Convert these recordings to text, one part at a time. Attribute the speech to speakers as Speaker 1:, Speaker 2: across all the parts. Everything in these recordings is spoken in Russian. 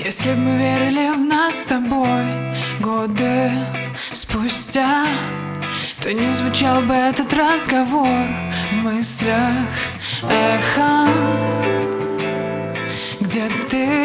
Speaker 1: Если бы мы верили в нас с тобой годы спустя, то не звучал бы этот разговор в мыслях эхом. Где ты?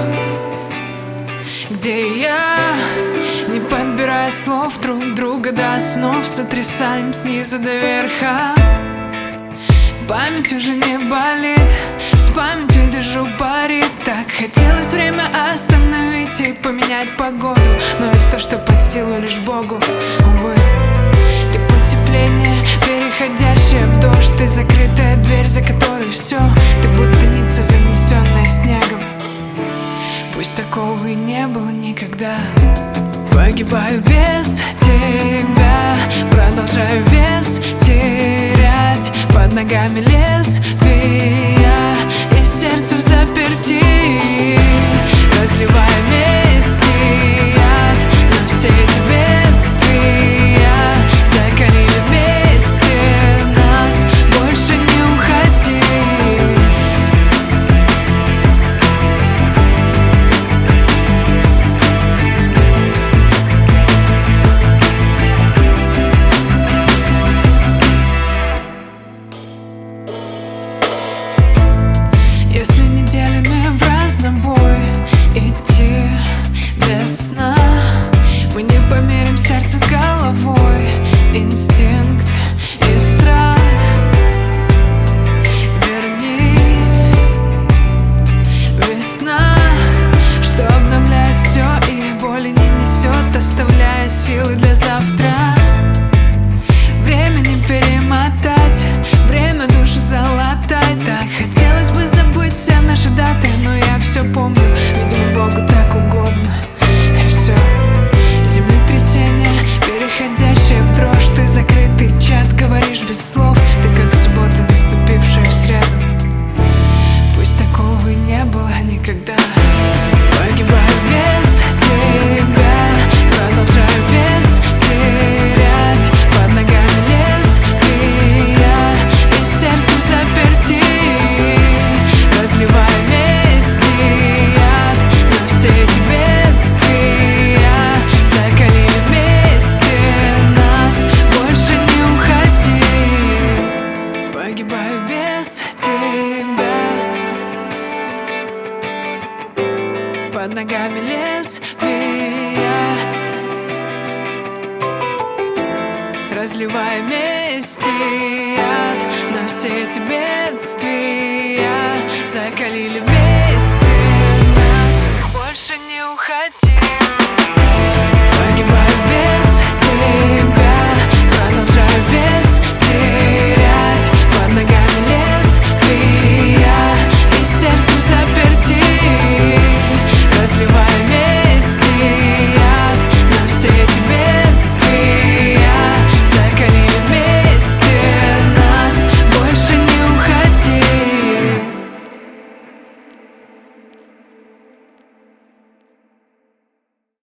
Speaker 1: Где я? Не подбирая слов друг друга до снов, сотрясаем снизу до верха. Память уже не болит, с памятью держу пари. Так хотелось время остановить и поменять погоду, но есть то, что под силу лишь Богу. Увы, ты потепление, переходящее в дождь. Ты закрытая дверь, за которой все. Ты будто ница, занесенная снегом. Пусть такого и не было никогда. Погибаю без тебя, продолжаю вес терять. Под ногами лезвия и сердце в заперти, разливая месть и яд на все эти бедствия. Закалили вместе нас, больше не уходи. Если неделями в разнобой идти без сна, мы не померим сердце с головой. Инстинкт и страх. Вернись, весна, что обновляет все и боли не несет, оставляя силы для завтра. Время не перемотать, время душу залатать. Так хотелось бы забыть все наши даты, но я все помню, видимо, Богу так угодно. И все, землетрясение, переходящее в дрожь. Ты закрытый чат, говоришь без слов. Ты как суббота, наступившая в среду. Пусть такого и не было никогда. Погибаю без тебя, продолжаю вес терять. Под ногами лезвия и сердце в заперти, разливая месть и яд на все эти бедствия. Закалили вместе нас, больше не уходи. Погибаю без тебя, под ногами лезвия, разливая месть и яд на все эти бедствия. Закалили вместе